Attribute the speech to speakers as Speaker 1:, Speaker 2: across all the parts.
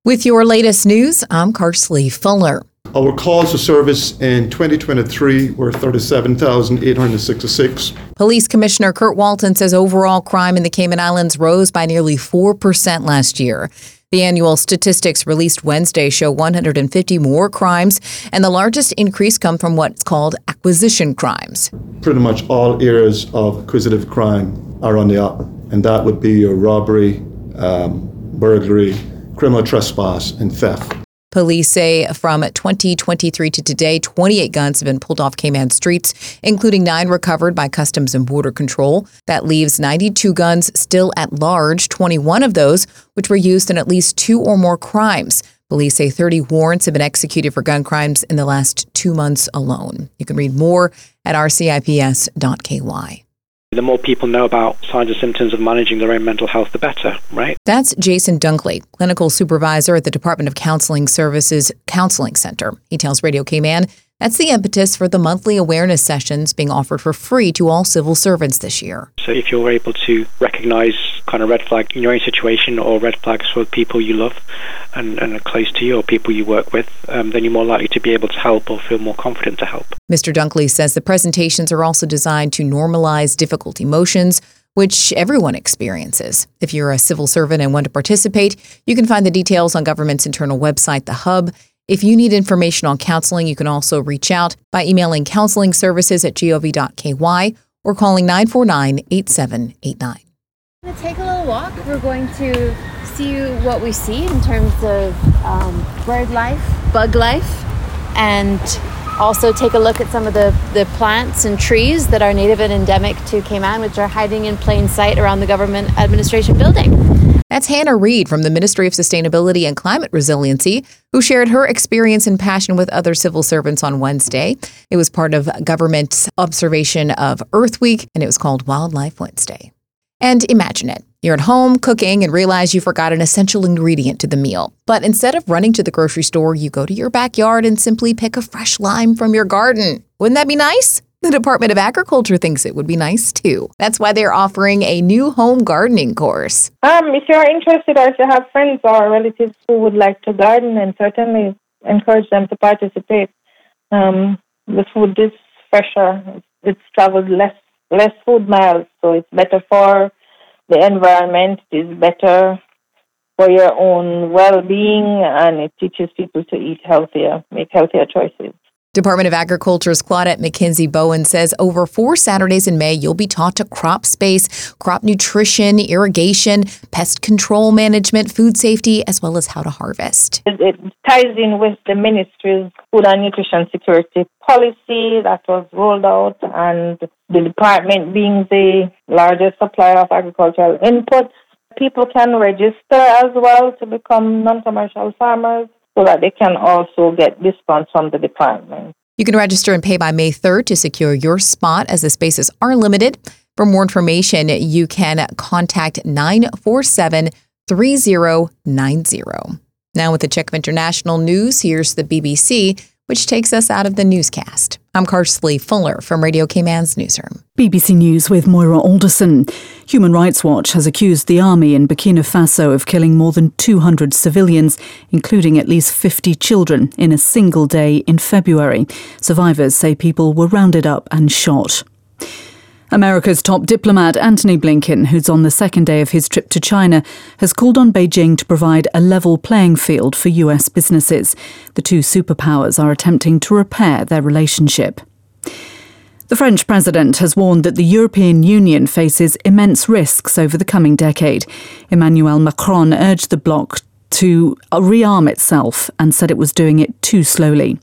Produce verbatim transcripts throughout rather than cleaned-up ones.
Speaker 1: With your latest news, I'm Karsley Fuller.
Speaker 2: Our calls for service in twenty twenty-three were thirty-seven thousand eight hundred sixty-six.
Speaker 1: Police Commissioner Kurt Walton says overall crime in the Cayman Islands rose by nearly four percent last year. The annual statistics released Wednesday show one hundred fifty more crimes, and the largest increase come from what's called acquisition crimes.
Speaker 2: Pretty much all areas of acquisitive crime are on the up, and that would be your robbery, um, burglary, criminal trespass, and theft.
Speaker 1: Police say from twenty twenty-three to today, twenty-eight guns have been pulled off Cayman streets, including nine recovered by Customs and Border Control. That leaves ninety-two guns still at large, twenty-one of those which were used in at least two or more crimes. Police say thirty warrants have been executed for gun crimes in the last two months alone. You can read more at r c i p s dot k y.
Speaker 3: The more people know about signs and symptoms of managing their own mental health, the better, right?
Speaker 1: That's Jason Dunkley, clinical supervisor at the Department of Counseling Services Counseling Center. He tells Radio Cayman that's the impetus for the monthly awareness sessions being offered for free to all civil servants this year.
Speaker 3: So if you're able to recognize kind of red flags in your own situation or red flags for people you love and, and are close to you or people you work with, um, then you're more likely to be able to help or feel more confident to help.
Speaker 1: Mister Dunkley says the presentations are also designed to normalize difficult emotions, which everyone experiences. If you're a civil servant and want to participate, you can find the details on government's internal website, The Hub. If you need information on counseling, you can also reach out by emailing counseling services at gov dot k y or calling nine four nine, eight seven eight nine.
Speaker 4: We're going to take a little walk. We're going to see what we see in terms of um, bird life, bug life, and also take a look at some of the, the plants and trees that are native and endemic to Cayman, which are hiding in plain sight around the government administration building.
Speaker 1: That's Hannah Reed from the Ministry of Sustainability and Climate Resiliency, who shared her experience and passion with other civil servants on Wednesday. It was part of government's observation of Earth Week, and it was called Wildlife Wednesday. And imagine it. You're at home cooking and realize you forgot an essential ingredient to the meal. But instead of running to the grocery store, you go to your backyard and simply pick a fresh lime from your garden. Wouldn't that be nice? The Department of Agriculture thinks it would be nice, too. That's why they're offering a new home gardening course.
Speaker 5: Um, if you're interested or if you have friends or relatives who would like to garden, then certainly encourage them to participate. Um, the food is fresher. It's traveled less less food miles, so it's better for the environment. It's better for your own well-being, and it teaches people to eat healthier, make healthier choices.
Speaker 1: Department of Agriculture's Claudette McKenzie Bowen says over four Saturdays in May, you'll be taught to crop space, crop nutrition, irrigation, pest control management, food safety, as well as how to harvest.
Speaker 5: It, it ties in with the ministry's food and nutrition security policy that was rolled out, and the department being the largest supplier of agricultural inputs. People can register as well to become non-commercial farmers, so that they can also get discounts from the department.
Speaker 1: You can register and pay by May third to secure your spot, as the spaces are limited. For more information, you can contact nine four seven, three zero nine zero. Now with the check of international news, here's the B B C, which takes us out of the newscast. I'm Karsley Fuller from Radio Cayman's newsroom.
Speaker 6: B B C News with Moira Alderson. Human Rights Watch has accused the army in Burkina Faso of killing more than two hundred civilians, including at least fifty children, in a single day in February. Survivors say people were rounded up and shot. America's top diplomat Antony Blinken, who's on the second day of his trip to China, has called on Beijing to provide a level playing field for U S businesses. The two superpowers are attempting to repair their relationship. The French president has warned that the European Union faces immense risks over the coming decade. Emmanuel Macron urged the bloc to rearm itself and said it was doing it too slowly.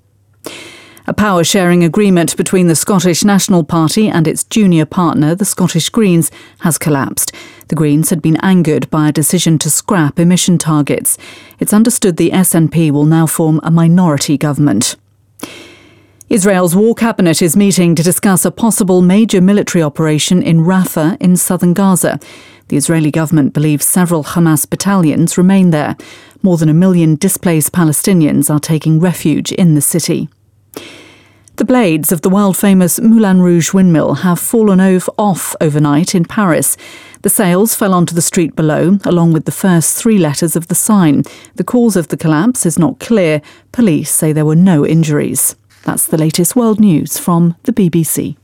Speaker 6: A power-sharing agreement between the Scottish National Party and its junior partner, the Scottish Greens, has collapsed. The Greens had been angered by a decision to scrap emission targets. It's understood the S N P will now form a minority government. Israel's war cabinet is meeting to discuss a possible major military operation in Rafah in southern Gaza. The Israeli government believes several Hamas battalions remain there. More than a million displaced Palestinians are taking refuge in the city. The blades of the world-famous Moulin Rouge windmill have fallen off overnight in Paris. The sails fell onto the street below, along with the first three letters of the sign. The cause of the collapse is not clear. Police say there were no injuries. That's the latest world news from the B B C.